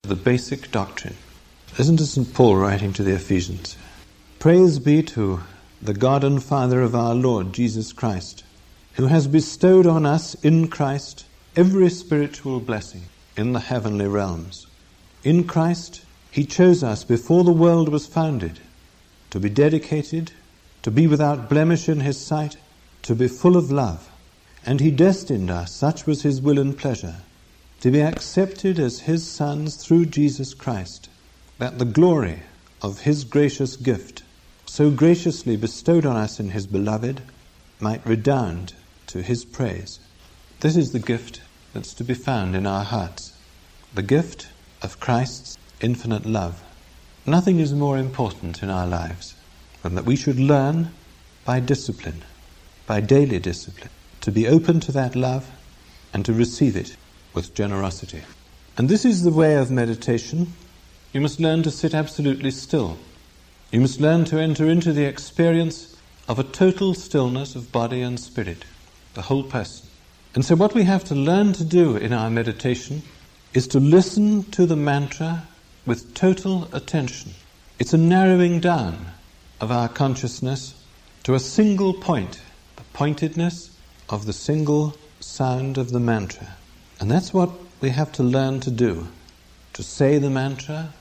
the basic doctrine. Listen to St. Paul writing to the Ephesians. Praise be to the God and Father of our Lord Jesus Christ, who has bestowed on us in Christ every spiritual blessing in the heavenly realms. In Christ, he chose us before the world was founded, to be dedicated, to be without blemish in his sight, to be full of love. And he destined us, such was his will and pleasure, to be accepted as his sons through Jesus Christ, that the glory of his gracious gift, so graciously bestowed on us in his beloved, might redound to his praise. This is the gift that's to be found in our hearts, the gift of Christ's infinite love. Nothing is more important in our lives than that we should learn by discipline, by daily discipline, to be open to that love and to receive it with generosity. And this is the way of meditation. You must learn to sit absolutely still. You must learn to enter into the experience of a total stillness of body and spirit, the whole person. And so what we have to learn to do in our meditation is to listen to the mantra with total attention. It's a narrowing down of our consciousness to a single point, the pointedness of the single sound of the mantra. And that's what we have to learn to do, to say the mantra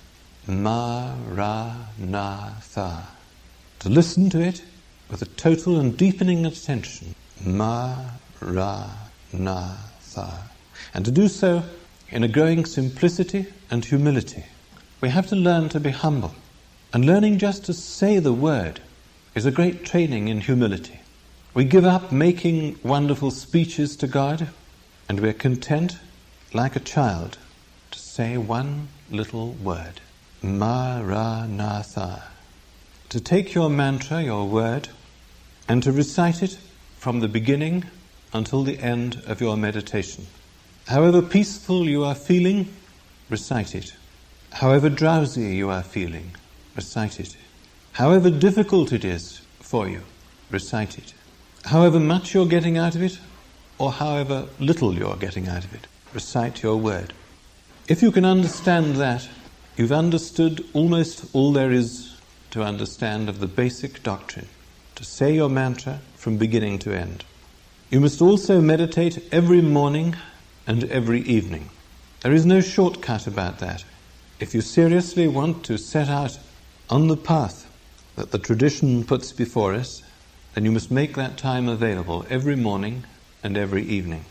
Ma Ra Na Tha, to listen to it with a total and deepening attention, Ma Ra Na Tha, and to do so in a growing simplicity and humility. We have to learn to be humble, and learning just to say the word is a great training in humility. We give up making wonderful speeches to God, and we're content, like a child, to say one little word, Ma Ra Na Tha. To take your mantra, your word, and to recite it from the beginning until the end of your meditation. However peaceful you are feeling, recite it. However drowsy you are feeling, recite it. However difficult it is for you, recite it. However much you're getting out of it, or however little you're getting out of it, recite your word. If you can understand that, you've understood almost all there is to understand of the basic doctrine, to say your mantra from beginning to end. You must also meditate every morning and every evening. There is no shortcut about that. If you seriously want to set out on the path that the tradition puts before us, then you must make that time available every morning and every evening.